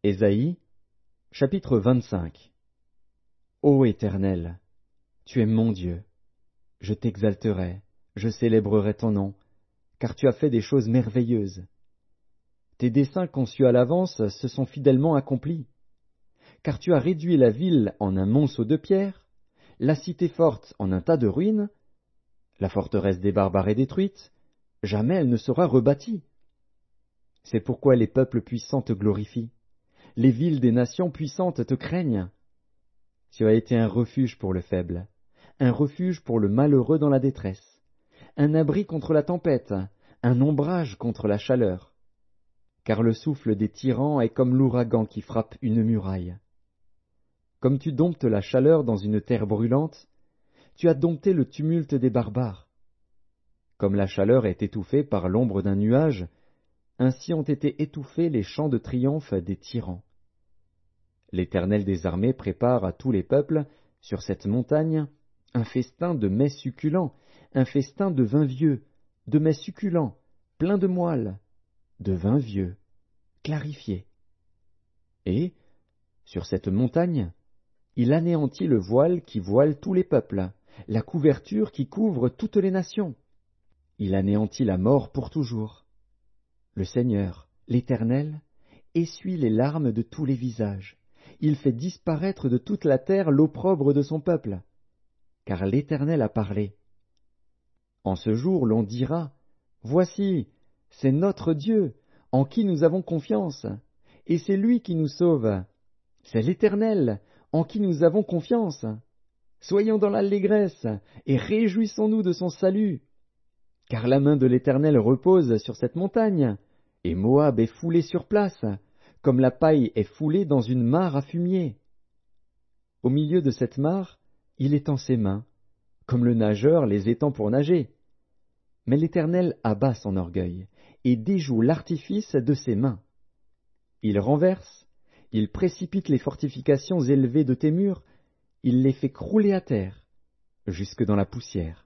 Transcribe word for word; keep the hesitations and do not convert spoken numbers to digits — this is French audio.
Ésaïe, chapitre vingt-cinq. Ô Éternel, tu es mon Dieu. Je t'exalterai, je célébrerai ton nom, car tu as fait des choses merveilleuses. Tes desseins conçus à l'avance se sont fidèlement accomplis. Car tu as réduit la ville en un monceau de pierres, la cité forte en un tas de ruines. La forteresse des barbares est détruite, jamais elle ne sera rebâtie. C'est pourquoi les peuples puissants te glorifient, les villes des nations puissantes te craignent. Tu as été un refuge pour le faible, un refuge pour le malheureux dans la détresse, un abri contre la tempête, un ombrage contre la chaleur. Car le souffle des tyrans est comme l'ouragan qui frappe une muraille. Comme tu domptes la chaleur dans une terre brûlante, tu as dompté le tumulte des barbares. Comme la chaleur est étouffée par l'ombre d'un nuage, ainsi ont été étouffés les chants de triomphe des tyrans. L'Éternel des armées prépare à tous les peuples, sur cette montagne, un festin de mets succulents, un festin de vin vieux, de mets succulents, pleins de moelle, de vin vieux, clarifié. Et, sur cette montagne, il anéantit le voile qui voile tous les peuples, la couverture qui couvre toutes les nations. Il anéantit la mort pour toujours. Le Seigneur, l'Éternel, essuie les larmes de tous les visages. Il fait disparaître de toute la terre l'opprobre de son peuple. Car l'Éternel a parlé. En ce jour, l'on dira, Voici, c'est notre Dieu, en qui nous avons confiance, et c'est lui qui nous sauve. C'est l'Éternel, en qui nous avons confiance. Soyons dans l'allégresse, et réjouissons-nous de son salut. Car la main de l'Éternel repose sur cette montagne, et Moab est foulé sur place, comme la paille est foulée dans une mare à fumier. Au milieu de cette mare, il étend ses mains, comme le nageur les étend pour nager. Mais l'Éternel abat son orgueil, et déjoue l'artifice de ses mains. Il renverse, il précipite les fortifications élevées de tes murs, il les fait crouler à terre, jusque dans la poussière.